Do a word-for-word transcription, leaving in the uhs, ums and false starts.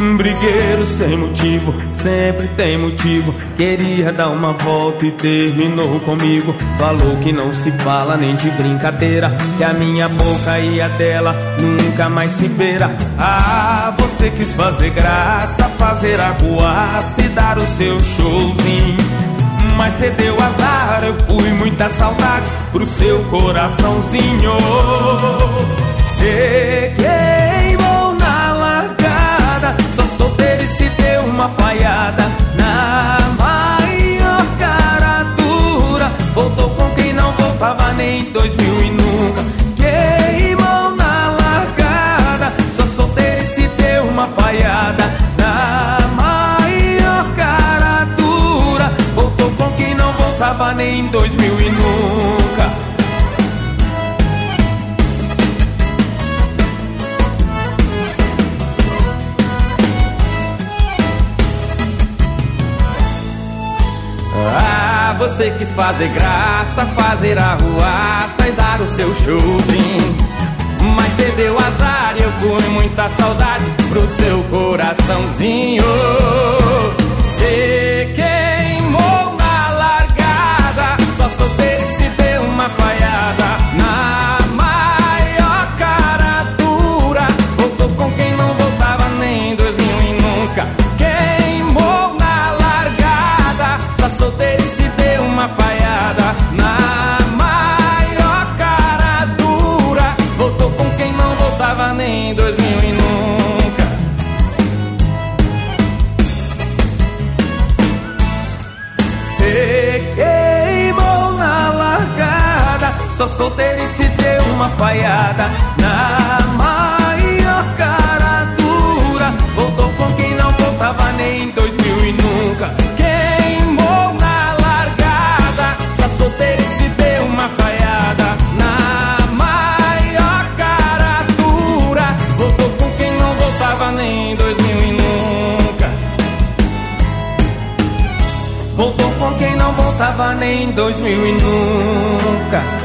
Brigueiro sem motivo, sempre tem motivo. Queria dar uma volta e terminou comigo. Falou que não se fala nem de brincadeira, que a minha boca e a dela nunca mais se beira. Ah, você quis fazer graça, fazer arruaça e dar o seu showzinho, mas cê deu azar, eu fui muita saudade pro seu coraçãozinho. Cê queimou na largada, só solteiro e se deu uma falhada. Na maior cara dura, voltou com quem não voltava nem em dois mil e nunca. Queimou na largada, só solteiro e se deu uma falhada. Na maior cara dura, voltou com quem não voltava nem em dois mil e nunca. Ah, você quis fazer graça, fazer arruaça e dar o seu showzinho, mas cê deu azar e eu fui muita saudade pro seu coraçãozinho. Cê queimou na largada, só solteiro e se deu uma falhada. Na maior cara dura, voltou com quem não voltava nem em dois mil e nunca. Queimou na largada, só solteiro e se deu uma falhada. Na maior cara dura, voltou com quem não voltava nem em dois mil e nunca. Cê queimou na largada, só solteiro e se deu uma falhada. Na maior cara dura, voltou com quem não voltava nem em dois mil e nunca. Queimou na largada, só solteiro e se deu uma falhada. Na maior cara dura, voltou com quem não voltava nem em dois mil e nunca. Voltou com quem não voltava nem em dois mil e nunca.